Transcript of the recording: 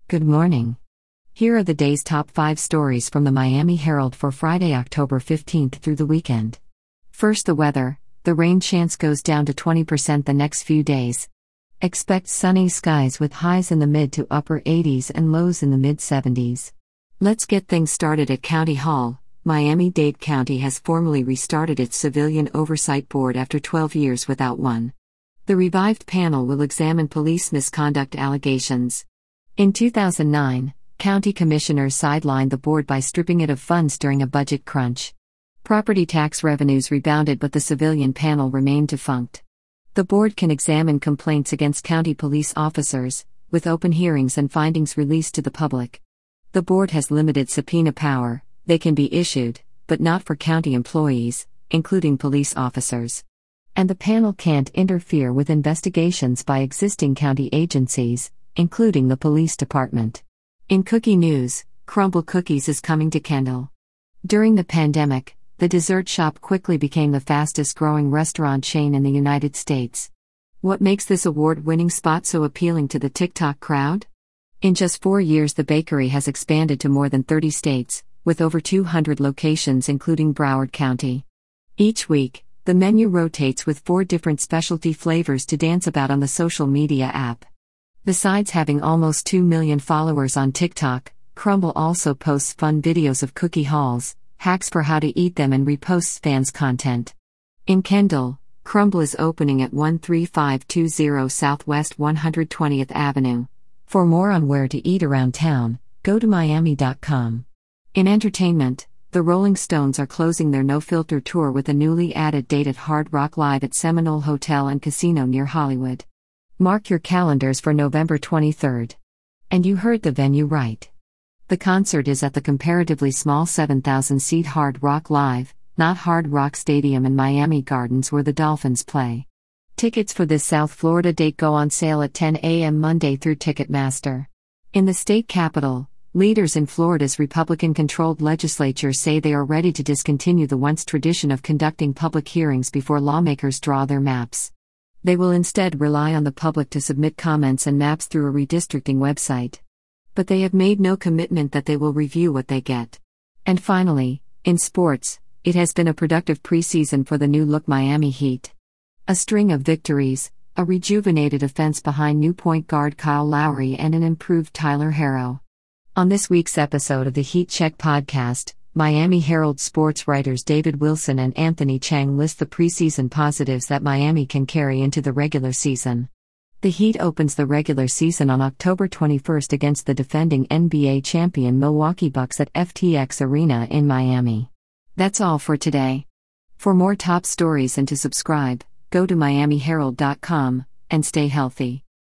Good morning. Here are the day's top 5 stories from the Miami Herald for Friday, October 15th through the weekend. First, the weather. The rain chance goes down to 20% the next few days. Expect sunny skies with highs in the mid to upper 80s and lows in the mid 70s. Let's get things started at County Hall. Miami-Dade County has formally restarted its Civilian Oversight Board after 12 years without one. The revived panel will examine police misconduct allegations. In 2009, county commissioners sidelined the board by stripping it of funds during a budget crunch. Property tax revenues rebounded, but the civilian panel remained defunct. The board can examine complaints against county police officers, with open hearings and findings released to the public. The board has limited subpoena power. They can be issued, but not for county employees, including police officers. And the panel can't interfere with investigations by existing county agencies, including the police department. In cookie news, Crumbl Cookies is coming to Kendall. During the pandemic, the dessert shop quickly became the fastest-growing restaurant chain in the United States. What makes this award-winning spot so appealing to the TikTok crowd? In just 4 years, the bakery has expanded to more than 30 states, with over 200 locations including Broward County. Each week, the menu rotates with 4 different specialty flavors to dance about on the social media app. Besides having almost 2 million followers on TikTok, Crumbl also posts fun videos of cookie hauls, hacks for how to eat them, and reposts fans' content. In Kendall, Crumbl is opening at 13520 Southwest 120th Avenue. For more on where to eat around town, go to miami.com. In entertainment, the Rolling Stones are closing their No Filter tour with a newly added date at Hard Rock Live at Seminole Hotel and Casino near Hollywood. Mark your calendars for November 23rd. And you heard the venue right. The concert is at the comparatively small 7,000-seat Hard Rock Live, not Hard Rock Stadium in Miami Gardens where the Dolphins play. Tickets for this South Florida date go on sale at 10 a.m. Monday through Ticketmaster. In the state capital, leaders in Florida's Republican-controlled legislature say they are ready to discontinue the once tradition of conducting public hearings before lawmakers draw their maps. They will instead rely on the public to submit comments and maps through a redistricting website. But they have made no commitment that they will review what they get. And finally, in sports, it has been a productive preseason for the new-look Miami Heat. A string of victories, a rejuvenated offense behind new point guard Kyle Lowry, and an improved Tyler Herro. On this week's episode of the Heat Check podcast, Miami Herald sports writers David Wilson and Anthony Chang list the preseason positives that Miami can carry into the regular season. The Heat opens the regular season on October 21st against the defending NBA champion Milwaukee Bucks at FTX Arena in Miami. That's all for today. For more top stories and to subscribe, go to miamiherald.com, and stay healthy.